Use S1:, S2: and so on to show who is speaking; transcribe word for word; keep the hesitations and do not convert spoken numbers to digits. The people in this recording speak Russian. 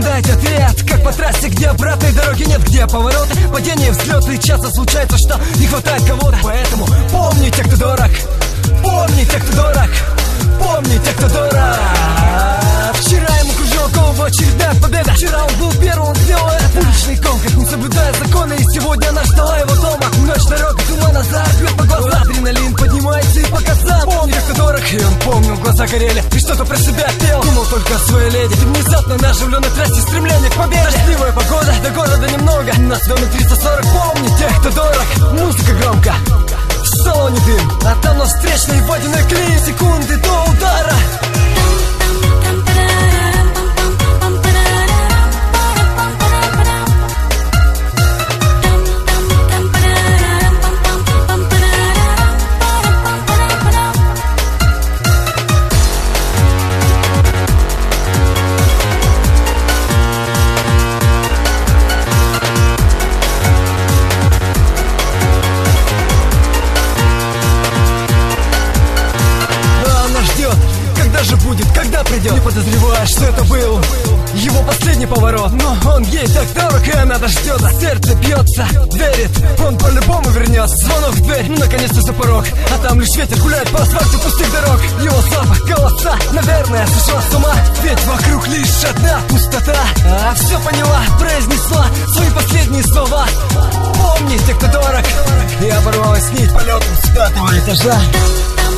S1: дать ответ, как по трассе, где обратной дороги нет, где повороты, падения, взлеты. Часто случается, что не хватает кого-то. Поэтому помни тех, кто дорог, помни тех, кто дорог, помни тех, кто дорог. Вчера ему кружил голову очередная победа. Вчера он был первым, он сделал это. Уличный конкурс, не соблюдая законы. И сегодня она ждала его дома. Ночь, дорога, туман, азарт, бьет по глазам. Адреналин поднимается и по косам. Помни, кто дорог, и он помнил, глаза горели. И что-то про себя пел, думал только о своей леди. И внезапно на оживленной трассе стремление к победе. Дождливая погода, до города немного. Нас домик триста сорок, помни тех, кто дорог. Музыка громко, в салоне дым, а там на встречной водяной клей. Секунды до удара. Будет, когда придет, не подозревая, что это был его последний поворот. Но он ей так дорог, и она дождется. Сердце бьется, верит, он по-любому вернется. Звонок в дверь, наконец-то за порог. А там лишь ветер гуляет по асфальту пустых дорог. Его запах, голоса, наверное, сошла с ума. Ведь вокруг лишь одна пустота. А все поняла, произнесла свои последние слова. Помни тех, кто дорог. И оборвалась нить полетом с пятого этажа.